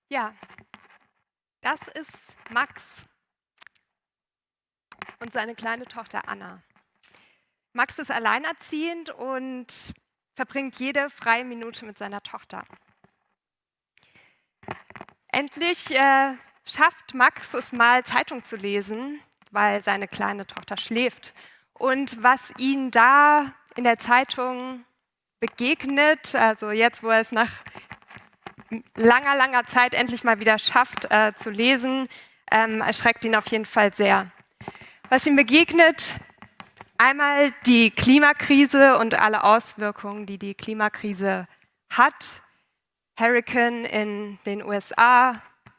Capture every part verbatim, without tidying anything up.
Ja, das ist Max und seine kleine Tochter Anna. Max ist alleinerziehend und verbringt jede freie Minute mit seiner Tochter. Endlich äh, schafft Max es mal, Zeitung zu lesen, weil seine kleine Tochter schläft. Und was ihn da in der Zeitung begegnet, also jetzt, wo er es nach langer, langer Zeit endlich mal wieder schafft äh, zu lesen, ähm, erschreckt ihn auf jeden Fall sehr. Was ihm begegnet, einmal die Klimakrise und alle Auswirkungen, die die Klimakrise hat. Hurrikan in den U S A,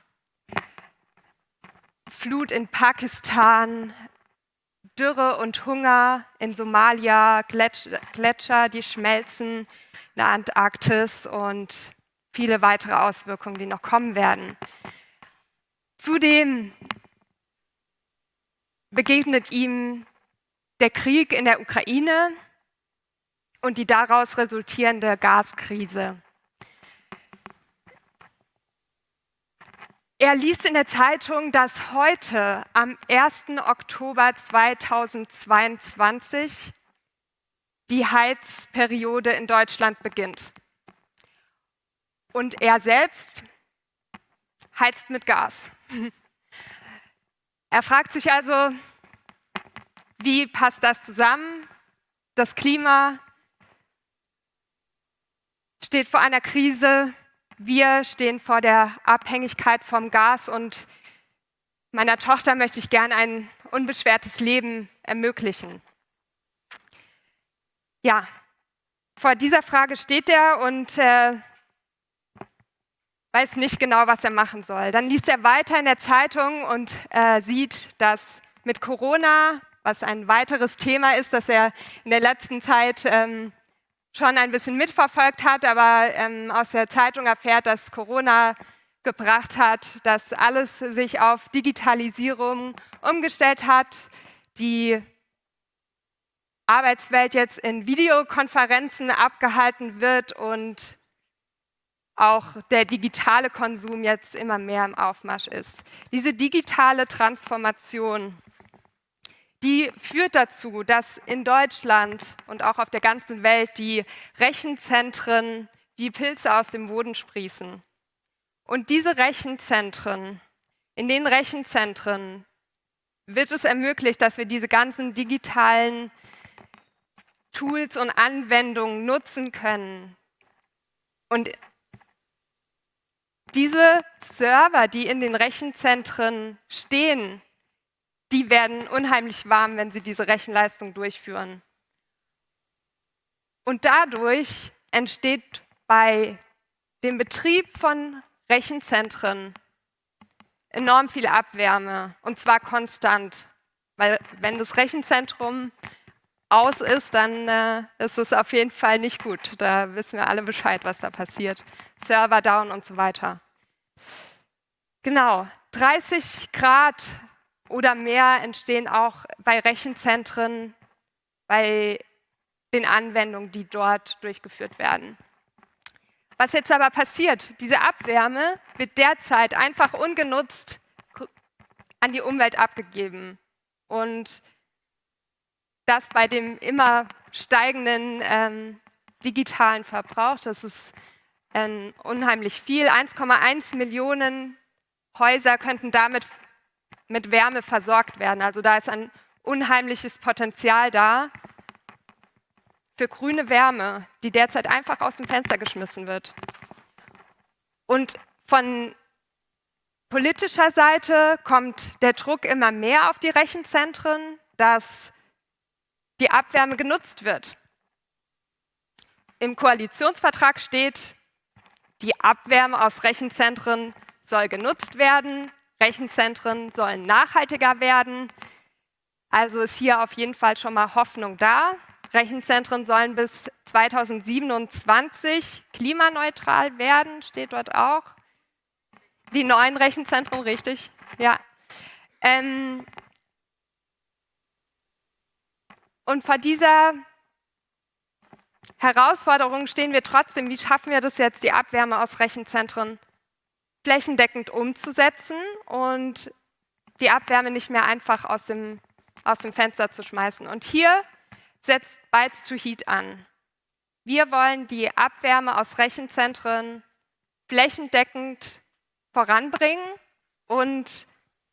Flut in Pakistan, Dürre und Hunger in Somalia, Gletscher, die schmelzen in der Antarktis und viele weitere Auswirkungen, die noch kommen werden. Zudem begegnet ihm der Krieg in der Ukraine und die daraus resultierende Gaskrise. Er liest in der Zeitung, dass heute am ersten Oktober zweitausendzweiundzwanzig die Heizperiode in Deutschland beginnt. Und er selbst heizt mit Gas. Er fragt sich also, wie passt das zusammen? Das Klima steht vor einer Krise. Wir stehen vor der Abhängigkeit vom Gas und meiner Tochter möchte ich gerne ein unbeschwertes Leben ermöglichen. Ja, vor dieser Frage steht er und äh, weiß nicht genau, was er machen soll. Dann liest er weiter in der Zeitung und äh, sieht, dass mit Corona, was ein weiteres Thema ist, das er in der letzten Zeit ähm, schon ein bisschen mitverfolgt hat, aber ähm, aus der Zeitung erfährt, dass Corona gebracht hat, dass alles sich auf Digitalisierung umgestellt hat, die Arbeitswelt jetzt in Videokonferenzen abgehalten wird und auch der digitale Konsum jetzt immer mehr im Aufmarsch ist. Diese digitale Transformation, die führt dazu, dass in Deutschland und auch auf der ganzen Welt die Rechenzentren wie Pilze aus dem Boden sprießen. Und diese Rechenzentren, in den Rechenzentren wird es ermöglicht, dass wir diese ganzen digitalen Tools und Anwendungen nutzen können. Und diese Server, die in den Rechenzentren stehen, die werden unheimlich warm, wenn sie diese Rechenleistung durchführen. Und dadurch entsteht bei dem Betrieb von Rechenzentren enorm viel Abwärme, und zwar konstant. Weil wenn das Rechenzentrum aus ist, dann äh, ist es auf jeden Fall nicht gut. Da wissen wir alle Bescheid, was da passiert. Server down und so weiter. Genau, dreißig Grad oder mehr entstehen auch bei Rechenzentren, bei den Anwendungen, die dort durchgeführt werden. Was jetzt aber passiert, diese Abwärme wird derzeit einfach ungenutzt an die Umwelt abgegeben. Und das bei dem immer steigenden ähm, digitalen Verbrauch, das ist ähm, unheimlich viel. eins Komma eins Millionen Häuser könnten damit mit Wärme versorgt werden. Also da ist ein unheimliches Potenzial da für grüne Wärme, die derzeit einfach aus dem Fenster geschmissen wird. Und von politischer Seite kommt der Druck immer mehr auf die Rechenzentren, dass die Abwärme genutzt wird. Im Koalitionsvertrag steht, die Abwärme aus Rechenzentren soll genutzt werden, Rechenzentren sollen nachhaltiger werden. Also ist hier auf jeden Fall schon mal Hoffnung da. Rechenzentren sollen bis zweitausendsiebenundzwanzig klimaneutral werden, steht dort auch. Die neuen Rechenzentren, richtig? Ja. Ähm Und vor dieser Herausforderung stehen wir trotzdem. Wie schaffen wir das jetzt, die Abwärme aus Rechenzentren flächendeckend umzusetzen und die Abwärme nicht mehr einfach aus dem, aus dem Fenster zu schmeißen. Und hier setzt Bytes to Heat an. Wir wollen die Abwärme aus Rechenzentren flächendeckend voranbringen und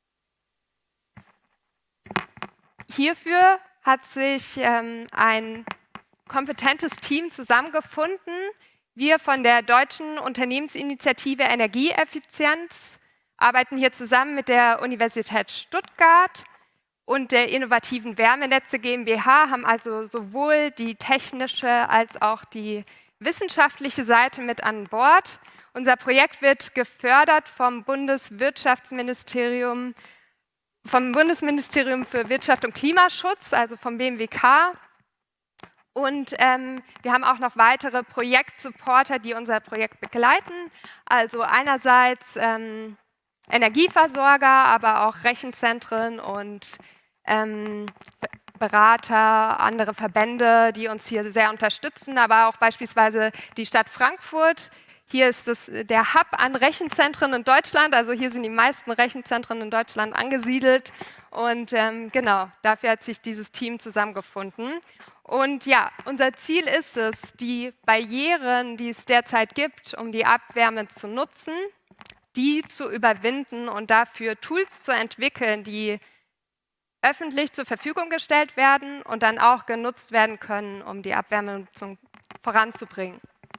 hierfür hat sich ähm, ein kompetentes Team zusammengefunden. Wir von der Deutschen Unternehmensinitiative Energieeffizienz arbeiten hier zusammen mit der Universität Stuttgart und der Innovativen Wärmenetze GmbH, haben also sowohl die technische als auch die wissenschaftliche Seite mit an Bord. Unser Projekt wird gefördert vom Bundeswirtschaftsministerium, vom Bundesministerium für Wirtschaft und Klimaschutz, also vom B M W K. Und ähm, wir haben auch noch weitere Projektsupporter, die unser Projekt begleiten. Also einerseits ähm, Energieversorger, aber auch Rechenzentren und ähm, Berater, andere Verbände, die uns hier sehr unterstützen, aber auch beispielsweise die Stadt Frankfurt. Hier ist es der Hub an Rechenzentren in Deutschland, also hier sind die meisten Rechenzentren in Deutschland angesiedelt und ähm, genau, dafür hat sich dieses Team zusammengefunden. Und ja, unser Ziel ist es, die Barrieren, die es derzeit gibt, um die Abwärme zu nutzen, die zu überwinden und dafür Tools zu entwickeln, die öffentlich zur Verfügung gestellt werden und dann auch genutzt werden können, um die Abwärmenutzung voranzubringen.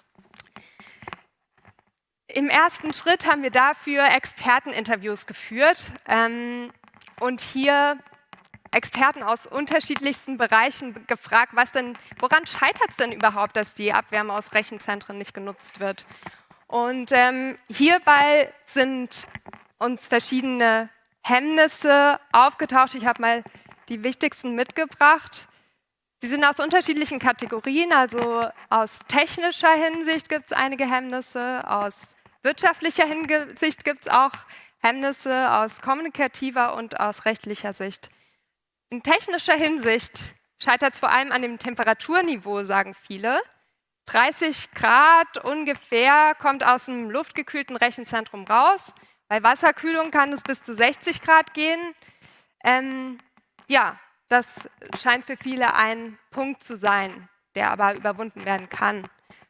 Im ersten Schritt haben wir dafür Experteninterviews geführt ähm, und hier Experten aus unterschiedlichsten Bereichen gefragt, was denn, woran scheitert es denn überhaupt, dass die Abwärme aus Rechenzentren nicht genutzt wird? Und ähm, hierbei sind uns verschiedene Hemmnisse aufgetaucht. Ich habe mal die wichtigsten mitgebracht. Sie sind aus unterschiedlichen Kategorien, also aus technischer Hinsicht gibt es einige Hemmnisse, aus wirtschaftlicher Hinsicht gibt es auch Hemmnisse, aus kommunikativer und aus rechtlicher Sicht. In technischer Hinsicht scheitert es vor allem an dem Temperaturniveau, sagen viele. dreißig Grad ungefähr kommt aus einem luftgekühlten Rechenzentrum raus. Bei Wasserkühlung kann es bis zu sechzig Grad gehen. Ähm, ja, das scheint für viele ein Punkt zu sein, der aber überwunden werden kann.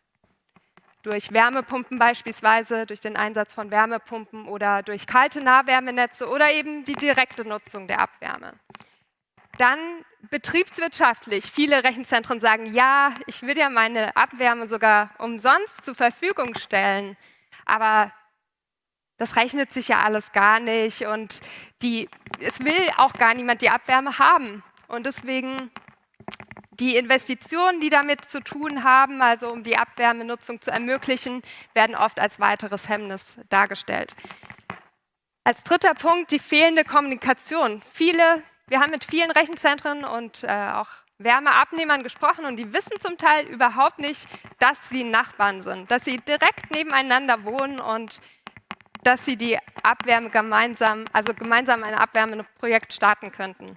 Durch Wärmepumpen beispielsweise, durch den Einsatz von Wärmepumpen oder durch kalte Nahwärmenetze oder eben die direkte Nutzung der Abwärme. Dann betriebswirtschaftlich. Viele Rechenzentren sagen, ja, ich würde ja meine Abwärme sogar umsonst zur Verfügung stellen, aber das rechnet sich ja alles gar nicht und die, es will auch gar niemand die Abwärme haben. Und deswegen die Investitionen, die damit zu tun haben, also um die Abwärmenutzung zu ermöglichen, werden oft als weiteres Hemmnis dargestellt. Als dritter Punkt die fehlende Kommunikation. Viele, wir haben mit vielen Rechenzentren und äh, auch Wärmeabnehmern gesprochen und die wissen zum Teil überhaupt nicht, dass sie Nachbarn sind, dass sie direkt nebeneinander wohnen und dass sie die Abwärme gemeinsam, also gemeinsam ein Abwärmeprojekt starten könnten.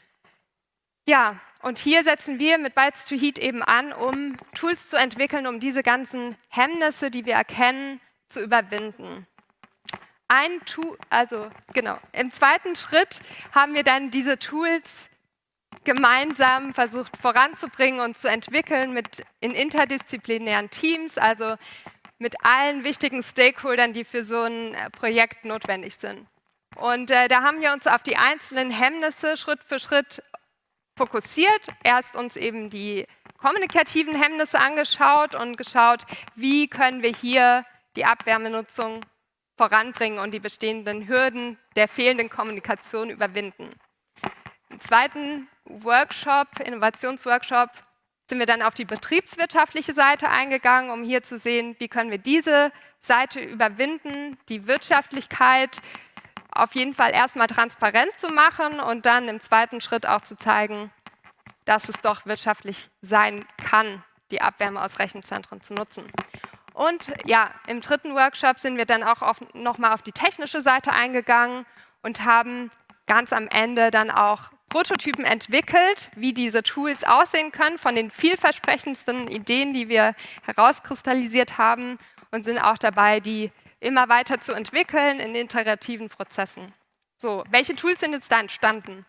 Ja, und hier setzen wir mit Bytes to Heat eben an, um Tools zu entwickeln, um diese ganzen Hemmnisse, die wir erkennen, zu überwinden. Ein Tool, also genau, im zweiten Schritt haben wir dann diese Tools gemeinsam versucht voranzubringen und zu entwickeln mit in interdisziplinären Teams, also mit allen wichtigen Stakeholdern, die für so ein Projekt notwendig sind. Und äh, da haben wir uns auf die einzelnen Hemmnisse Schritt für Schritt fokussiert. Erst uns eben die kommunikativen Hemmnisse angeschaut und geschaut, wie können wir hier die Abwärmenutzung voranbringen und die bestehenden Hürden der fehlenden Kommunikation überwinden. Im zweiten Workshop, Innovationsworkshop, sind wir dann auf die betriebswirtschaftliche Seite eingegangen, um hier zu sehen, wie können wir diese Seite überwinden, die Wirtschaftlichkeit auf jeden Fall erstmal transparent zu machen und dann im zweiten Schritt auch zu zeigen, dass es doch wirtschaftlich sein kann, die Abwärme aus Rechenzentren zu nutzen. Und ja, im dritten Workshop sind wir dann auch nochmal auf die technische Seite eingegangen und haben ganz am Ende dann auch Prototypen entwickelt, wie diese Tools aussehen können, von den vielversprechendsten Ideen, die wir herauskristallisiert haben und sind auch dabei, die immer weiter zu entwickeln in iterativen Prozessen. So, welche Tools sind jetzt da entstanden?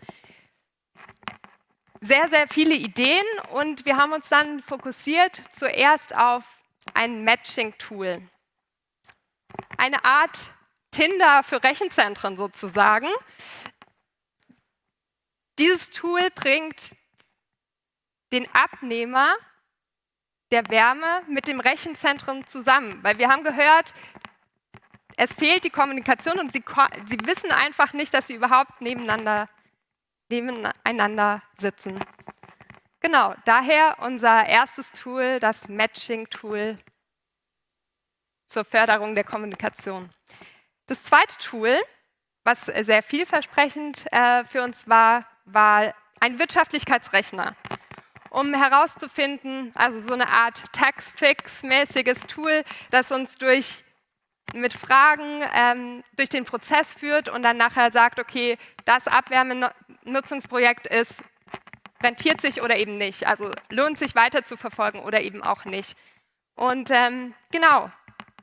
Sehr, sehr viele Ideen und wir haben uns dann fokussiert zuerst auf ein Matching-Tool. Eine Art Tinder für Rechenzentren sozusagen. Dieses Tool bringt den Abnehmer der Wärme mit dem Rechenzentrum zusammen, weil wir haben gehört, es fehlt die Kommunikation und sie, sie wissen einfach nicht, dass sie überhaupt nebeneinander, nebeneinander sitzen. Genau, daher unser erstes Tool, das Matching-Tool zur Förderung der Kommunikation. Das zweite Tool, was sehr vielversprechend äh, für uns war, war ein Wirtschaftlichkeitsrechner, um herauszufinden, also so eine Art Tax-Fix-mäßiges Tool, das uns durch, mit Fragen ähm, durch den Prozess führt und dann nachher sagt, okay, das Abwärmenutzungsprojekt ist, rentiert sich oder eben nicht, also lohnt sich weiter zu verfolgen oder eben auch nicht. Und ähm, genau,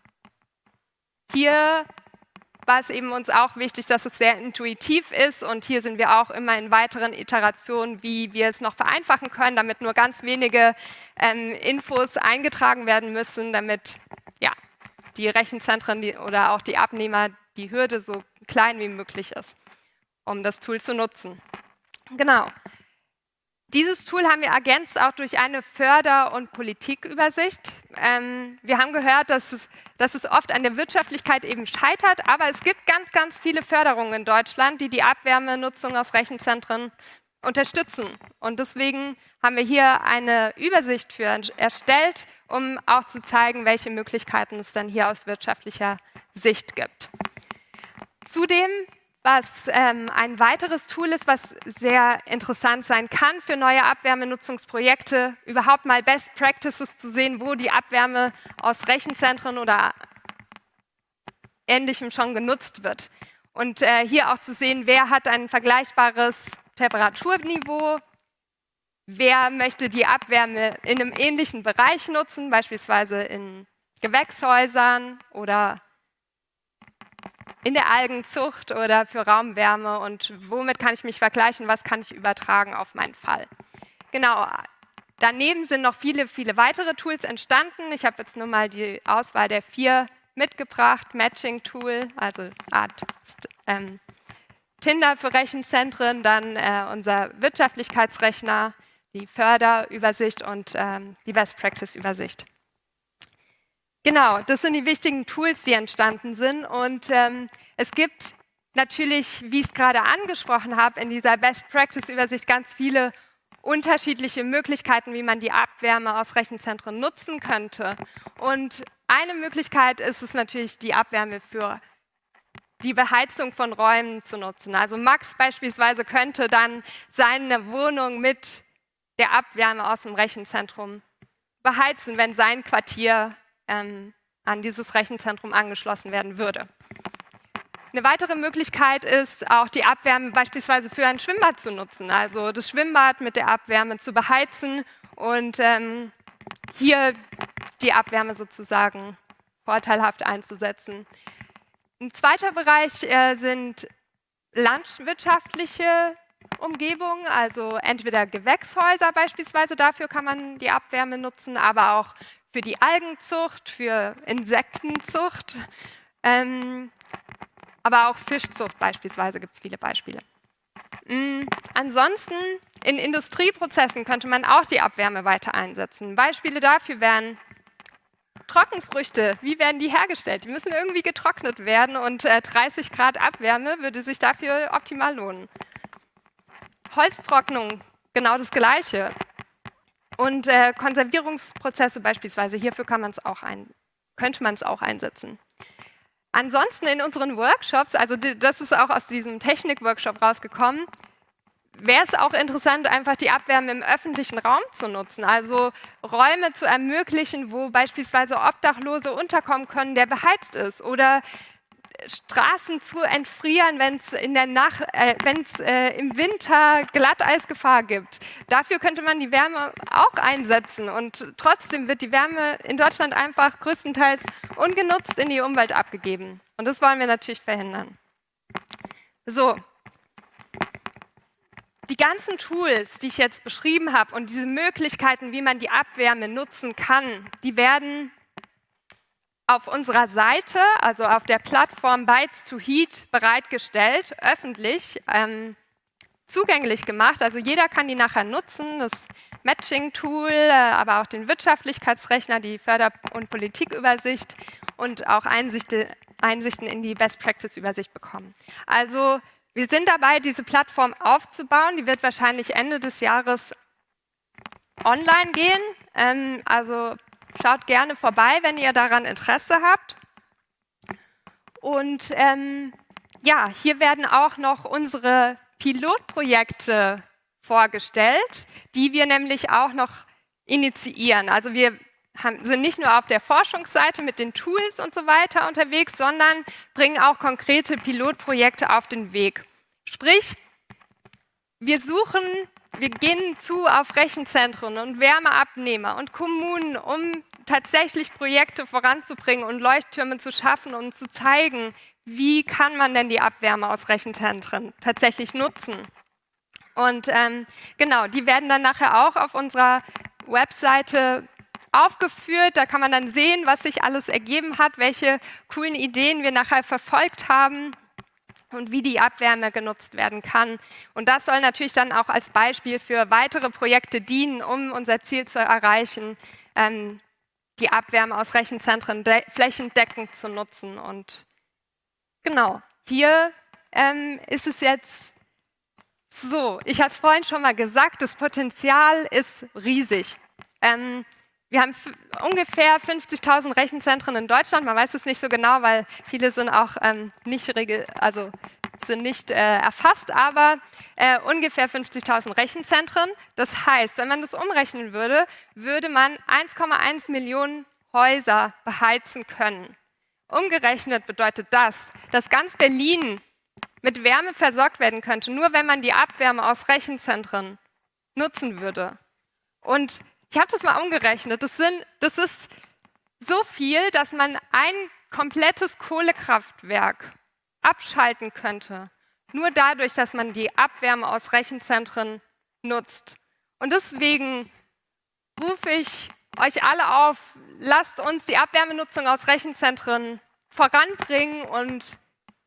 hier war es eben uns auch wichtig, dass es sehr intuitiv ist und hier sind wir auch immer in weiteren Iterationen, wie wir es noch vereinfachen können, damit nur ganz wenige ähm, Infos eingetragen werden müssen, damit ja, die Rechenzentren die, oder auch die Abnehmer die Hürde so klein wie möglich ist, um das Tool zu nutzen. Genau. Dieses Tool haben wir ergänzt auch durch eine Förder- und Politikübersicht. Ähm, wir haben gehört, dass es, dass es oft an der Wirtschaftlichkeit eben scheitert, aber es gibt ganz, ganz viele Förderungen in Deutschland, die die Abwärmenutzung aus Rechenzentren unterstützen. Und deswegen haben wir hier eine Übersicht für erstellt, um auch zu zeigen, welche Möglichkeiten es dann hier aus wirtschaftlicher Sicht gibt. Zudem, was ähm, ein weiteres Tool ist, was sehr interessant sein kann für neue Abwärmenutzungsprojekte, überhaupt mal Best Practices zu sehen, wo die Abwärme aus Rechenzentren oder Ähnlichem schon genutzt wird. Und äh, hier auch zu sehen, wer hat ein vergleichbares Temperaturniveau, wer möchte die Abwärme in einem ähnlichen Bereich nutzen, beispielsweise in Gewächshäusern oder in der Algenzucht oder für Raumwärme und womit kann ich mich vergleichen, was kann ich übertragen auf meinen Fall. Genau, daneben sind noch viele, viele weitere Tools entstanden. Ich habe jetzt nur mal die Auswahl der vier mitgebracht. Matching-Tool, also Art ähm, Tinder für Rechenzentren, dann äh, unser Wirtschaftlichkeitsrechner, die Förderübersicht und ähm, die Best-Practice-Übersicht. Genau, das sind die wichtigen Tools, die entstanden sind und ähm, es gibt natürlich, wie ich es gerade angesprochen habe, in dieser Best-Practice-Übersicht ganz viele unterschiedliche Möglichkeiten, wie man die Abwärme aus Rechenzentren nutzen könnte. Und eine Möglichkeit ist es natürlich, die Abwärme für die Beheizung von Räumen zu nutzen. Also Max beispielsweise könnte dann seine Wohnung mit der Abwärme aus dem Rechenzentrum beheizen, wenn sein Quartier ähm, an dieses Rechenzentrum angeschlossen werden würde. Eine weitere Möglichkeit ist auch die Abwärme beispielsweise für ein Schwimmbad zu nutzen, also das Schwimmbad mit der Abwärme zu beheizen und ähm, hier die Abwärme sozusagen vorteilhaft einzusetzen. Ein zweiter Bereich äh, sind landwirtschaftliche Umgebungen, also entweder Gewächshäuser beispielsweise, dafür kann man die Abwärme nutzen, aber auch für die Algenzucht, für Insektenzucht, ähm, aber auch Fischzucht beispielsweise gibt es viele Beispiele. Mhm. Ansonsten in Industrieprozessen könnte man auch die Abwärme weiter einsetzen. Beispiele dafür wären Trockenfrüchte. Wie werden die hergestellt? Die müssen irgendwie getrocknet werden und äh, dreißig Grad Abwärme würde sich dafür optimal lohnen. Holztrocknung, genau das Gleiche. Und äh, Konservierungsprozesse beispielsweise, hierfür kann man's auch ein, könnte man es auch einsetzen. Ansonsten in unseren Workshops, also das ist auch aus diesem Technik-Workshop rausgekommen, wäre es auch interessant, einfach die Abwärme im öffentlichen Raum zu nutzen, also Räume zu ermöglichen, wo beispielsweise Obdachlose unterkommen können, der beheizt ist oder Straßen zu entfrieren, wenn es in der Nacht, äh, wenn es äh, im Winter Glatteisgefahr gibt. Dafür könnte man die Wärme auch einsetzen und trotzdem wird die Wärme in Deutschland einfach größtenteils ungenutzt in die Umwelt abgegeben. Und das wollen wir natürlich verhindern. So. Die ganzen Tools, die ich jetzt beschrieben habe und diese Möglichkeiten, wie man die Abwärme nutzen kann, die werden auf unserer Seite, also auf der Plattform Bytes to Heat, bereitgestellt, öffentlich ähm, zugänglich gemacht. Also jeder kann die nachher nutzen, das Matching-Tool, äh, aber auch den Wirtschaftlichkeitsrechner, die Förder- und Politikübersicht und auch Einsichte, Einsichten in die Best-Practice-Übersicht bekommen. Also wir sind dabei, diese Plattform aufzubauen. Die wird wahrscheinlich Ende des Jahres online gehen. Ähm, also schaut gerne vorbei, wenn ihr daran Interesse habt. Und ähm, ja, hier werden auch noch unsere Pilotprojekte vorgestellt, die wir nämlich auch noch initiieren. Also wir haben, sind nicht nur auf der Forschungsseite mit den Tools und so weiter unterwegs, sondern bringen auch konkrete Pilotprojekte auf den Weg. Sprich, wir suchen, wir gehen zu auf Rechenzentren und Wärmeabnehmer und Kommunen, um tatsächlich Projekte voranzubringen und Leuchttürme zu schaffen und zu zeigen, wie kann man denn die Abwärme aus Rechenzentren tatsächlich nutzen. Und ähm, genau, die werden dann nachher auch auf unserer Webseite aufgeführt. Da kann man dann sehen, was sich alles ergeben hat, welche coolen Ideen wir nachher verfolgt haben und wie die Abwärme genutzt werden kann. Und das soll natürlich dann auch als Beispiel für weitere Projekte dienen, um unser Ziel zu erreichen, ähm, die Abwärme aus Rechenzentren flächendeckend zu nutzen. Und genau, hier ähm, ist es jetzt so, ich habe es vorhin schon mal gesagt, das Potenzial ist riesig. Ähm, wir haben ungefähr fünfzigtausend Rechenzentren in Deutschland, man weiß es nicht so genau, weil viele sind auch ähm, nicht, also sind nicht äh, erfasst, aber äh, ungefähr fünfzigtausend Rechenzentren. Das heißt, wenn man das umrechnen würde, würde man eins Komma eins Millionen Häuser beheizen können. Umgerechnet bedeutet das, dass ganz Berlin mit Wärme versorgt werden könnte, nur wenn man die Abwärme aus Rechenzentren nutzen würde. Und ich habe das mal umgerechnet, das, sind, das ist so viel, dass man ein komplettes Kohlekraftwerk abschalten könnte, nur dadurch, dass man die Abwärme aus Rechenzentren nutzt. Und deswegen rufe ich euch alle auf, lasst uns die Abwärmenutzung aus Rechenzentren voranbringen und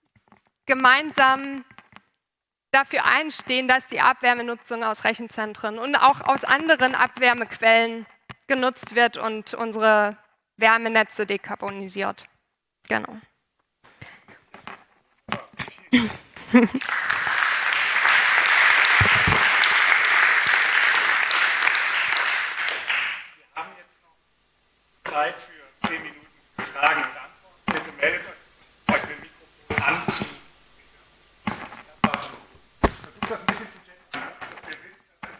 gemeinsam dafür einstehen, dass die Abwärmenutzung aus Rechenzentren und auch aus anderen Abwärmequellen genutzt wird und unsere Wärmenetze dekarbonisiert. Genau. Wir haben jetzt noch Zeit für zehn Minuten für Fragen und Antworten. Bitte meldet euch, euch mit dem Mikrofon an. Ich versuche das ein bisschen zu gendern, dass ihr wisst, dass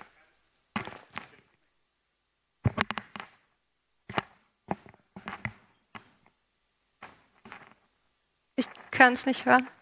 Ich kann es nicht hören.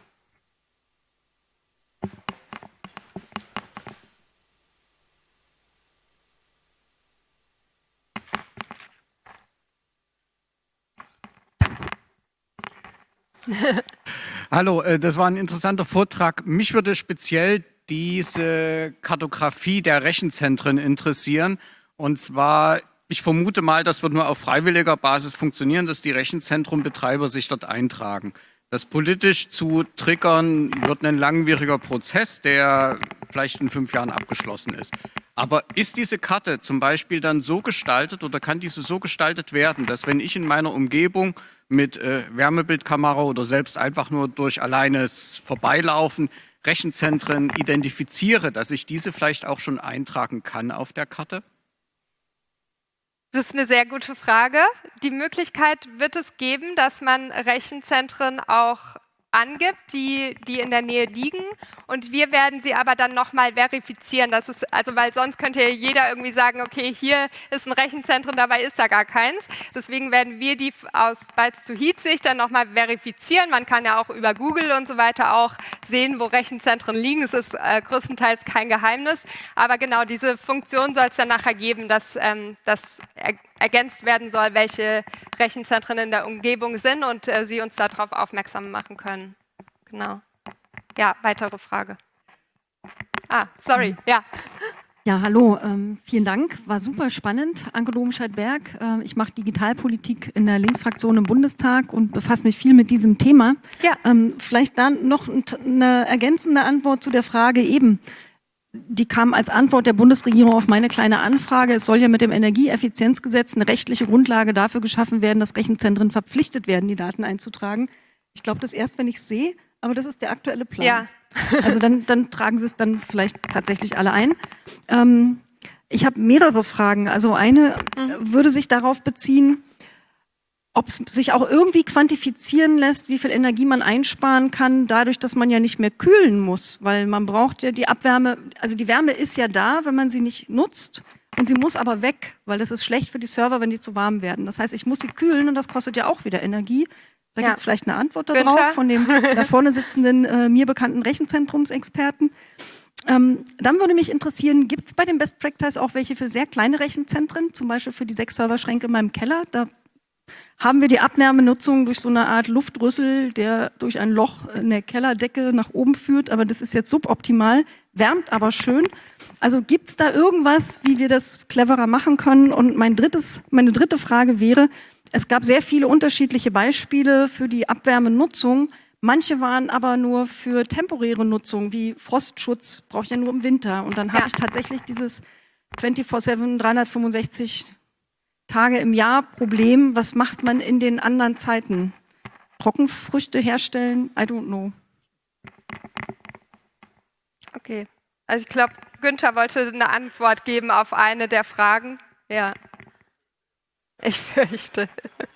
Hallo, das war ein interessanter Vortrag. Mich würde speziell diese Kartografie der Rechenzentren interessieren. Und zwar, ich vermute mal, das wird nur auf freiwilliger Basis funktionieren, dass die Rechenzentrumbetreiber sich dort eintragen. Das politisch zu triggern, wird ein langwieriger Prozess, der vielleicht in fünf Jahren abgeschlossen ist. Aber ist diese Karte zum Beispiel dann so gestaltet oder kann diese so gestaltet werden, dass wenn ich in meiner Umgebung mit äh, Wärmebildkamera oder selbst einfach nur durch alleines Vorbeilaufen Rechenzentren identifiziere, dass ich diese vielleicht auch schon eintragen kann auf der Karte? Das ist eine sehr gute Frage. Die Möglichkeit wird es geben, dass man Rechenzentren auch angibt, die, die in der Nähe liegen, und wir werden sie aber dann nochmal verifizieren. Das ist, also weil sonst könnte ja jeder irgendwie sagen, okay, hier ist ein Rechenzentrum, dabei ist da gar keins. Deswegen werden wir die aus Bytes to Heat Sicht dann nochmal verifizieren. Man kann ja auch über Google und so weiter auch sehen, wo Rechenzentren liegen. Es ist äh, größtenteils kein Geheimnis, aber genau diese Funktion soll es dann nachher geben, dass ähm, das er ergänzt werden soll, welche Rechenzentren in der Umgebung sind und äh, Sie uns darauf aufmerksam machen können. Genau. Ja, weitere Frage. Ah, sorry, ja. Ja, hallo, ähm, vielen Dank, war super spannend. Anke Domscheit-Berg, äh, ich mache Digitalpolitik in der Linksfraktion im Bundestag und befasse mich viel mit diesem Thema. Ja. Ähm, vielleicht dann noch eine ergänzende Antwort zu der Frage eben. Die kam als Antwort der Bundesregierung auf meine kleine Anfrage. Es soll ja mit dem Energieeffizienzgesetz eine rechtliche Grundlage dafür geschaffen werden, dass Rechenzentren verpflichtet werden, die Daten einzutragen. Ich glaube das erst, wenn ich es sehe, aber das ist der aktuelle Plan. Ja. Also dann, dann tragen Sie es dann vielleicht tatsächlich alle ein. Ähm, ich habe mehrere Fragen. Also eine mhm. würde sich darauf beziehen, ob es sich auch irgendwie quantifizieren lässt, wie viel Energie man einsparen kann, dadurch, dass man ja nicht mehr kühlen muss, weil man braucht ja die Abwärme, also die Wärme ist ja da, wenn man sie nicht nutzt, und sie muss aber weg, weil das ist schlecht für die Server, wenn die zu warm werden. Das heißt, ich muss sie kühlen und das kostet ja auch wieder Energie. Da ja. gibt es vielleicht eine Antwort darauf von dem da vorne sitzenden, äh, mir bekannten Rechenzentrumsexperten. Ähm, dann würde mich interessieren, gibt es bei den Best Practice auch welche für sehr kleine Rechenzentren, zum Beispiel für die sechs Serverschränke in meinem Keller? Da haben wir die Abnahmenutzung durch so eine Art Luftrüssel, der durch ein Loch in der Kellerdecke nach oben führt, aber das ist jetzt suboptimal, wärmt aber schön. Also gibt es da irgendwas, wie wir das cleverer machen können? Und mein drittes, meine dritte Frage wäre, es gab sehr viele unterschiedliche Beispiele für die Abwärmenutzung. Manche waren aber nur für temporäre Nutzung, wie Frostschutz, brauche ich ja nur im Winter. Und dann habe ja. ich tatsächlich dieses vierundzwanzig sieben, dreihundertfünfundsechzig Tage im Jahr Problem. Was macht man in den anderen Zeiten? Trockenfrüchte herstellen? I don't know. Okay, also ich glaube, Günther wollte eine Antwort geben auf eine der Fragen. Ja, ich fürchte.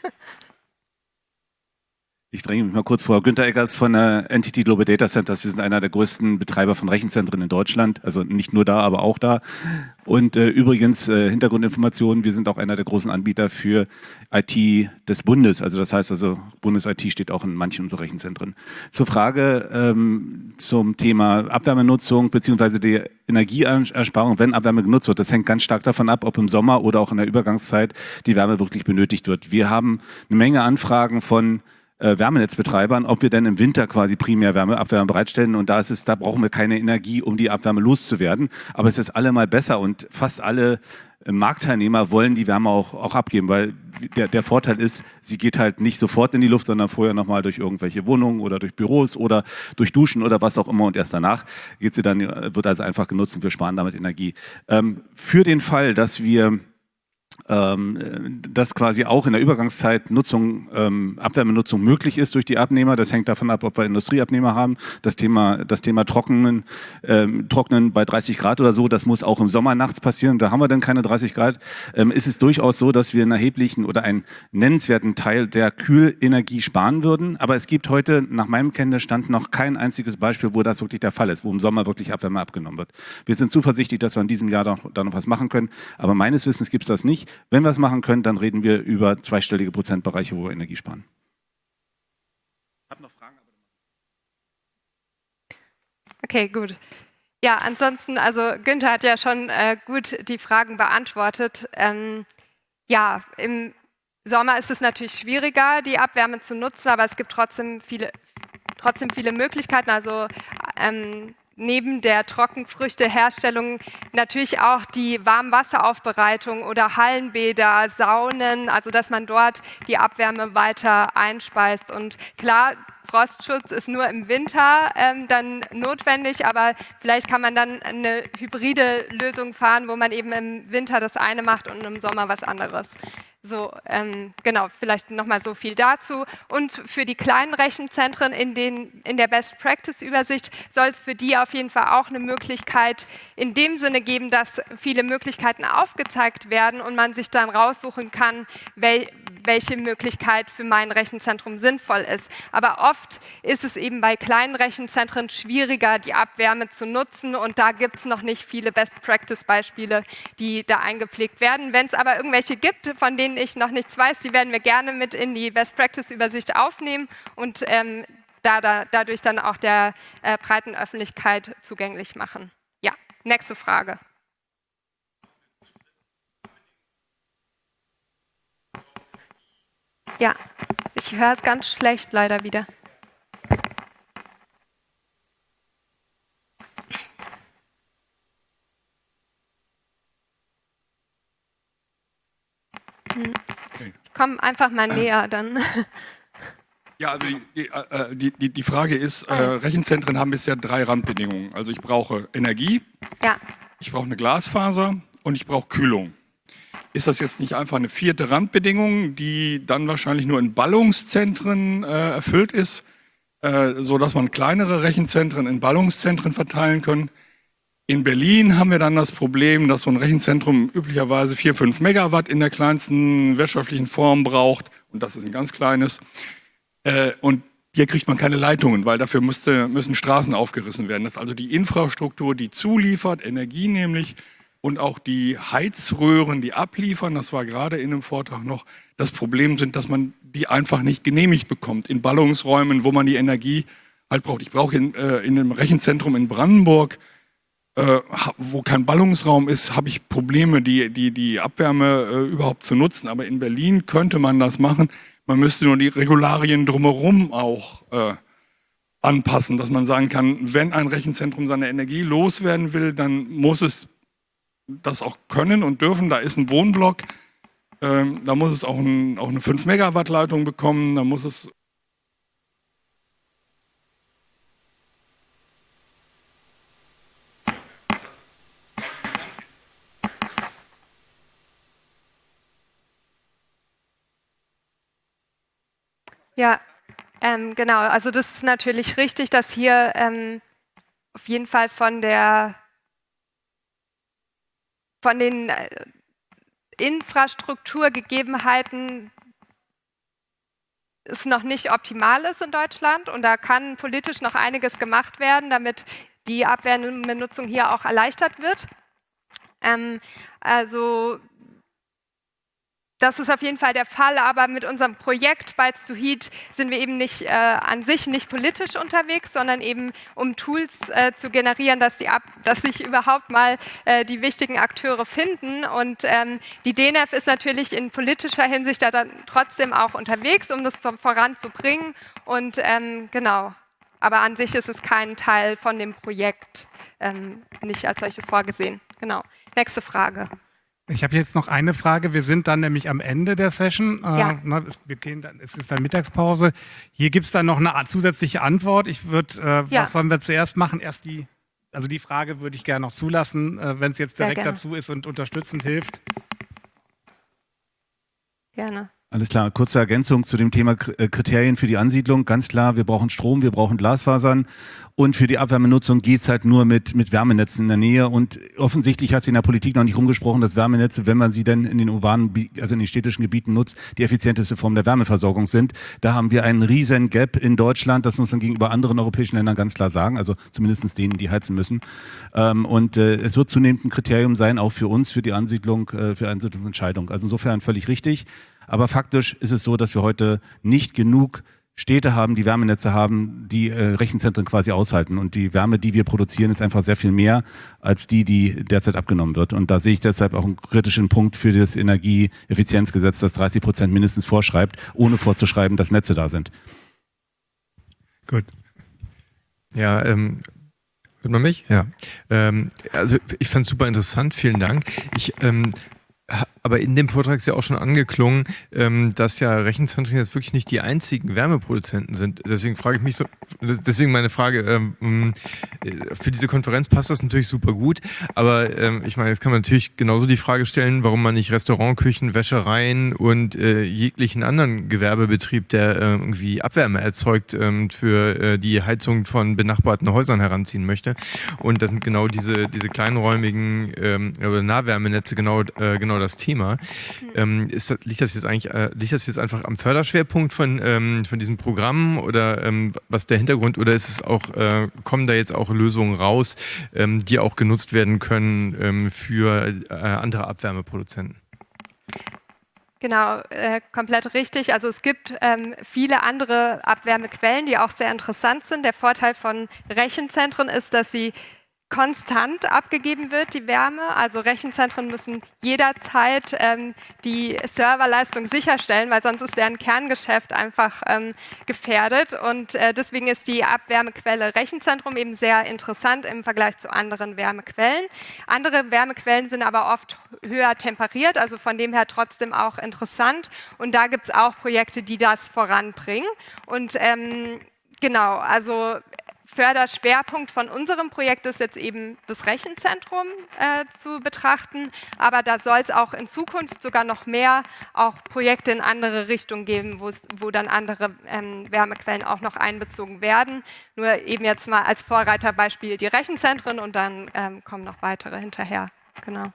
Ich dränge mich mal kurz vor. Günther Eggers von der Entity Global Data Centers. Wir sind einer der größten Betreiber von Rechenzentren in Deutschland. Also nicht nur da, aber auch da. Und äh, übrigens, äh, Hintergrundinformationen, wir sind auch einer der großen Anbieter für I T des Bundes. Also das heißt, also Bundes-I T steht auch in manchen unserer Rechenzentren. Zur Frage ähm, zum Thema Abwärmenutzung bzw. die Energieersparung, wenn Abwärme genutzt wird. Das hängt ganz stark davon ab, ob im Sommer oder auch in der Übergangszeit die Wärme wirklich benötigt wird. Wir haben eine Menge Anfragen von Wärmenetzbetreibern, ob wir denn im Winter quasi primär Wärme, Abwärme bereitstellen, und da ist es, da brauchen wir keine Energie, um die Abwärme loszuwerden, aber es ist allemal besser und fast alle Marktteilnehmer wollen die Wärme auch, auch abgeben, weil der, der Vorteil ist, sie geht halt nicht sofort in die Luft, sondern vorher nochmal durch irgendwelche Wohnungen oder durch Büros oder durch Duschen oder was auch immer, und erst danach geht sie dann, wird also einfach genutzt und wir sparen damit Energie. Ähm, für den Fall, dass wir dass quasi auch in der Übergangszeit Nutzung, ähm, Abwärmenutzung möglich ist durch die Abnehmer. Das hängt davon ab, ob wir Industrieabnehmer haben. Das Thema, das Thema Trocknen, ähm, Trocknen bei dreißig Grad oder so, das muss auch im Sommer nachts passieren. Da haben wir dann keine dreißig Grad. Ähm, ist es durchaus so, dass wir einen erheblichen oder einen nennenswerten Teil der Kühlenergie sparen würden. Aber es gibt heute, nach meinem Kenntnisstand, noch kein einziges Beispiel, wo das wirklich der Fall ist, wo im Sommer wirklich Abwärme abgenommen wird. Wir sind zuversichtlich, dass wir in diesem Jahr da noch, da noch was machen können. Aber meines Wissens gibt es das nicht. Wenn wir es machen können, dann reden wir über zweistellige Prozentbereiche, wo wir Energie sparen. Ich habe noch Fragen. Okay, gut. Ja, ansonsten, also Günther hat ja schon äh, gut die Fragen beantwortet. Ähm, ja, im Sommer ist es natürlich schwieriger, die Abwärme zu nutzen, aber es gibt trotzdem viele, trotzdem viele Möglichkeiten. Also ähm, neben der Trockenfrüchteherstellung natürlich auch die Warmwasseraufbereitung oder Hallenbäder, Saunen, also dass man dort die Abwärme weiter einspeist. Und klar, Frostschutz ist nur im Winter ähm, dann notwendig, aber vielleicht kann man dann eine hybride Lösung fahren, wo man eben im Winter das eine macht und im Sommer was anderes. So, ähm, genau, vielleicht nochmal so viel dazu. Und für die kleinen Rechenzentren in, den, in der Best-Practice-Übersicht soll es für die auf jeden Fall auch eine Möglichkeit in dem Sinne geben, dass viele Möglichkeiten aufgezeigt werden und man sich dann raussuchen kann, wel, welche Möglichkeit für mein Rechenzentrum sinnvoll ist. Aber oft ist es eben bei kleinen Rechenzentren schwieriger, die Abwärme zu nutzen und da gibt es noch nicht viele Best-Practice-Beispiele, die da eingepflegt werden. Wenn es aber irgendwelche gibt, von denen ich noch nichts weiß, die werden wir gerne mit in die Best-Practice-Übersicht aufnehmen und ähm, da, da, dadurch dann auch der äh, breiten Öffentlichkeit zugänglich machen. Ja, nächste Frage. Ja, ich höre es ganz schlecht leider wieder. Hm. Ich komme einfach mal näher dann. Ja, also die, die, äh, die, die, die Frage ist, äh, Rechenzentren haben bisher drei Randbedingungen. Also ich brauche Energie, ja. ich brauche eine Glasfaser und ich brauche Kühlung. Ist das jetzt nicht einfach eine vierte Randbedingung, die dann wahrscheinlich nur in Ballungszentren äh, erfüllt ist, äh, sodass man kleinere Rechenzentren in Ballungszentren verteilen kann? In Berlin haben wir dann das Problem, dass so ein Rechenzentrum üblicherweise vier, fünf Megawatt in der kleinsten wirtschaftlichen Form braucht. Und das ist ein ganz kleines. Äh, und hier kriegt man keine Leitungen, weil dafür müsste, müssen Straßen aufgerissen werden. Das ist also die Infrastruktur, die zuliefert, Energie nämlich, und auch die Heizröhren, die abliefern, das war gerade in einem Vortrag noch, das Problem sind, dass man die einfach nicht genehmigt bekommt in Ballungsräumen, wo man die Energie halt braucht. Ich brauche in, äh, in einem Rechenzentrum in Brandenburg, äh, wo kein Ballungsraum ist, habe ich Probleme, die, die, die Abwärme äh, überhaupt zu nutzen. Aber in Berlin könnte man das machen. Man müsste nur die Regularien drumherum auch äh, anpassen, dass man sagen kann, wenn ein Rechenzentrum seine Energie loswerden will, dann muss es das auch können und dürfen. Da ist ein Wohnblock, ähm, da muss es auch, ein, auch eine fünf Megawatt Leitung bekommen, da muss es Ja, ähm, genau. Also das ist natürlich richtig, dass hier ähm, auf jeden Fall von der von den äh, Infrastrukturgegebenheiten es noch nicht optimal ist in Deutschland und da kann politisch noch einiges gemacht werden, damit die Abwärmenutzung hier auch erleichtert wird. Ähm, also das ist auf jeden Fall der Fall, aber mit unserem Projekt Bytes to Heat sind wir eben nicht äh, an sich nicht politisch unterwegs, sondern eben um Tools äh, zu generieren, dass, die ab, dass sich überhaupt mal äh, die wichtigen Akteure finden. Und ähm, die D N E F ist natürlich in politischer Hinsicht da dann trotzdem auch unterwegs, um das voranzubringen. Und ähm, genau, aber an sich ist es kein Teil von dem Projekt, ähm, nicht als solches vorgesehen. Genau. Nächste Frage. Ich habe jetzt noch eine Frage. Wir sind dann nämlich am Ende der Session. Äh, ja. na, es, wir gehen dann, es ist dann Mittagspause. Hier gibt es dann noch eine zusätzliche Antwort. Ich würde, äh, ja. was sollen wir zuerst machen? Erst die, also die Frage würde ich gerne noch zulassen, äh, wenn es jetzt direkt dazu ist und unterstützend hilft. Gerne. Alles klar, kurze Ergänzung zu dem Thema Kriterien für die Ansiedlung. Ganz klar, wir brauchen Strom, wir brauchen Glasfasern und für die Abwärmenutzung geht es halt nur mit, mit Wärmenetzen in der Nähe und offensichtlich hat sich in der Politik noch nicht rumgesprochen, dass Wärmenetze, wenn man sie denn in den urbanen, also in den städtischen Gebieten nutzt, die effizienteste Form der Wärmeversorgung sind. Da haben wir einen riesen Gap in Deutschland, das muss man gegenüber anderen europäischen Ländern ganz klar sagen, also zumindest denen, die heizen müssen. Und es wird zunehmend ein Kriterium sein, auch für uns, für die Ansiedlung, für Ansiedlungsentscheidung. Also insofern völlig richtig. Aber faktisch ist es so, dass wir heute nicht genug Städte haben, die Wärmenetze haben, die äh, Rechenzentren quasi aushalten. Und die Wärme, die wir produzieren, ist einfach sehr viel mehr als die, die derzeit abgenommen wird. Und da sehe ich deshalb auch einen kritischen Punkt für das Energieeffizienzgesetz, das dreißig Prozent mindestens vorschreibt, ohne vorzuschreiben, dass Netze da sind. Gut. Ja, ähm, hört man mich? Ja. Ähm, also ich fand es super interessant, vielen Dank. Ich ähm, Aber in dem Vortrag ist ja auch schon angeklungen, ähm, dass ja Rechenzentren jetzt wirklich nicht die einzigen Wärmeproduzenten sind. Deswegen frage ich mich so, deswegen meine Frage, ähm, für diese Konferenz passt das natürlich super gut, aber ähm, ich meine, jetzt kann man natürlich genauso die Frage stellen, warum man nicht Restaurantküchen, Wäschereien und äh, jeglichen anderen Gewerbebetrieb, der äh, irgendwie Abwärme erzeugt, ähm, für äh, die Heizung von benachbarten Häusern heranziehen möchte. Und das sind genau diese, diese kleinräumigen ähm, Nahwärmenetze genau, äh, genau das Thema. Thema. Ähm, ist das, liegt das jetzt eigentlich, äh, liegt das jetzt einfach am Förderschwerpunkt von, ähm, von diesem Programm oder ähm, was der Hintergrund, oder ist es auch, äh, kommen da jetzt auch Lösungen raus, ähm, die auch genutzt werden können ähm, für äh, andere Abwärmeproduzenten? Genau, äh, komplett richtig. Also es gibt ähm, viele andere Abwärmequellen, die auch sehr interessant sind. Der Vorteil von Rechenzentren ist, dass sie konstant abgegeben wird, die Wärme. Also Rechenzentren müssen jederzeit ähm, die Serverleistung sicherstellen, weil sonst ist deren Kerngeschäft einfach ähm, gefährdet. Und äh, deswegen ist die Abwärmequelle Rechenzentrum eben sehr interessant im Vergleich zu anderen Wärmequellen. Andere Wärmequellen sind aber oft höher temperiert, also von dem her trotzdem auch interessant. Und da gibt es auch Projekte, die das voranbringen. Und ähm, genau, also Förderschwerpunkt von unserem Projekt ist jetzt eben das Rechenzentrum äh, zu betrachten, aber da soll es auch in Zukunft sogar noch mehr auch Projekte in andere Richtungen geben, wo dann andere ähm, Wärmequellen auch noch einbezogen werden. Nur eben jetzt mal als Vorreiterbeispiel die Rechenzentren und dann ähm, kommen noch weitere hinterher. Genau.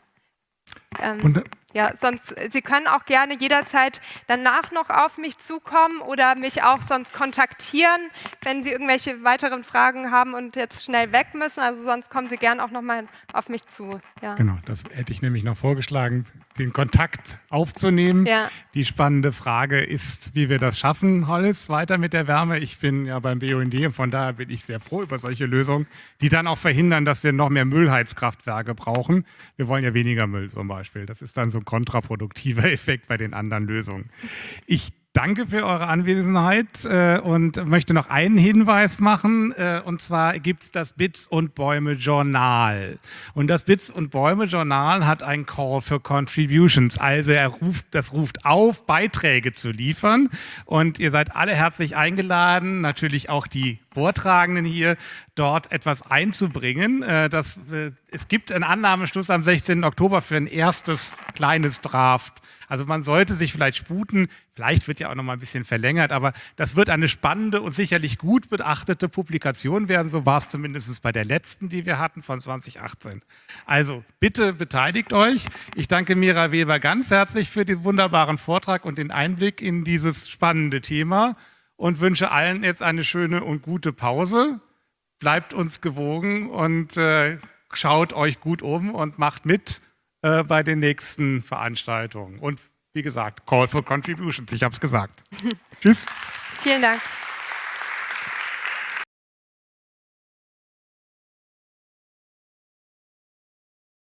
Ähm, und, ja, sonst, Sie können auch gerne jederzeit danach noch auf mich zukommen oder mich auch sonst kontaktieren, wenn Sie irgendwelche weiteren Fragen haben und jetzt schnell weg müssen. Also sonst kommen Sie gerne auch nochmal auf mich zu. Ja. Genau, das hätte ich nämlich noch vorgeschlagen, den Kontakt aufzunehmen. Ja. Die spannende Frage ist, wie wir das schaffen, Hollis, weiter mit der Wärme. Ich bin ja beim B U N D und von daher bin ich sehr froh über solche Lösungen, die dann auch verhindern, dass wir noch mehr Müllheizkraftwerke brauchen. Wir wollen ja weniger Müll zum Beispiel. Das ist dann so ein kontraproduktiver Effekt bei den anderen Lösungen. Ich danke für eure Anwesenheit äh, und möchte noch einen Hinweis machen. Äh, und zwar gibt es das Bits und Bäume Journal. Und das Bits und Bäume Journal hat ein Call for Contributions. Also er ruft, das ruft auf, Beiträge zu liefern. Und ihr seid alle herzlich eingeladen, natürlich auch die Vortragenden hier, dort etwas einzubringen. Äh, das, äh, es gibt einen Annahmeschluss am sechzehnten Oktober für ein erstes kleines Draft. Also man sollte sich vielleicht sputen, vielleicht wird ja auch noch mal ein bisschen verlängert, aber das wird eine spannende und sicherlich gut beachtete Publikation werden. So war es zumindest bei der letzten, die wir hatten, von zwanzig achtzehn. Also bitte beteiligt euch. Ich danke Mira Weber ganz herzlich für den wunderbaren Vortrag und den Einblick in dieses spannende Thema und wünsche allen jetzt eine schöne und gute Pause. Bleibt uns gewogen und äh, schaut euch gut um und macht mit äh, bei den nächsten Veranstaltungen. Und wie gesagt, Call for Contributions, ich habe es gesagt. Tschüss. Vielen Dank.